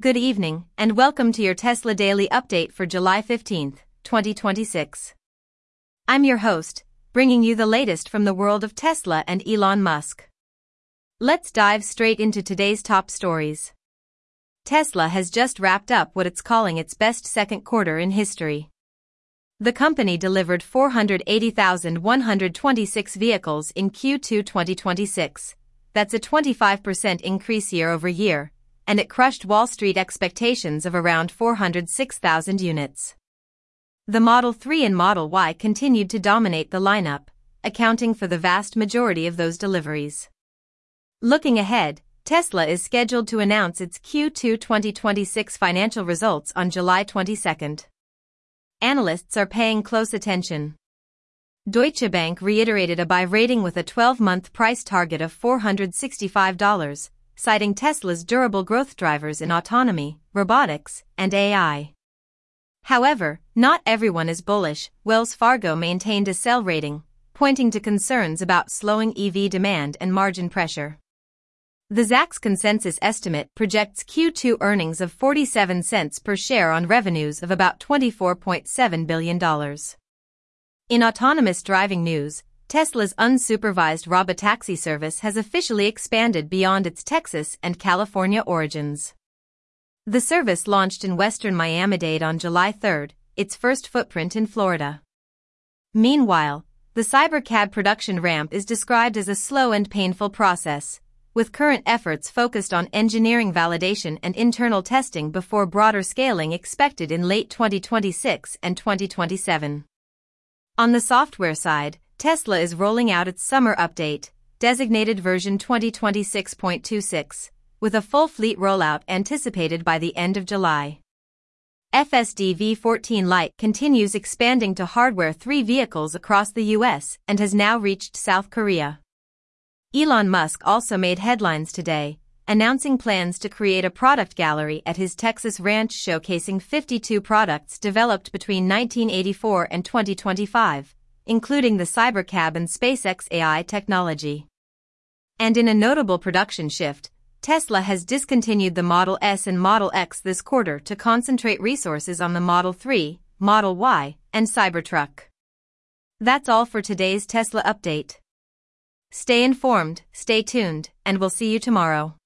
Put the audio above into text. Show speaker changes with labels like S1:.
S1: Good evening, and welcome to your Tesla Daily Update for July 15, 2026. I'm your host, bringing you the latest from the world of Tesla and Elon Musk. Let's dive straight into today's top stories. Tesla has just wrapped up what it's calling its best second quarter in history. The company delivered 480,126 vehicles in Q2 2026. That's a 25% increase year-over-year, and it crushed Wall Street expectations of around 406,000 units. The Model 3 and Model Y continued to dominate the lineup, accounting for the vast majority of those deliveries. Looking ahead, Tesla is scheduled to announce its Q2 2026 financial results on July 22. Analysts are paying close attention. Deutsche Bank reiterated a buy rating with a 12-month price target of $465, citing Tesla's durable growth drivers in autonomy, robotics, and AI. However, not everyone is bullish. Wells Fargo maintained a sell rating, pointing to concerns about slowing EV demand and margin pressure. The Zacks consensus estimate projects Q2 earnings of 47 cents per share on revenues of about $24.7 billion. In autonomous driving news, Tesla's unsupervised robotaxi service has officially expanded beyond its Texas and California origins. The service launched in western Miami-Dade on July 3, its first footprint in Florida. Meanwhile, the Cybercab production ramp is described as a slow and painful process, with current efforts focused on engineering validation and internal testing before broader scaling expected in late 2026 and 2027. On the software side, Tesla is rolling out its summer update, designated version 2026.26, with a full fleet rollout anticipated by the end of July. FSD V14 Lite continues expanding to Hardware 3 vehicles across the US and has now reached South Korea. Elon Musk also made headlines today, announcing plans to create a product gallery at his Texas ranch showcasing 52 products developed between 1984 and 2025, including the Cybercab and SpaceX AI technology. And in a notable production shift, Tesla has discontinued the Model S and Model X this quarter to concentrate resources on the Model 3, Model Y, and Cybertruck. That's all for today's Tesla update. Stay informed, stay tuned, and we'll see you tomorrow.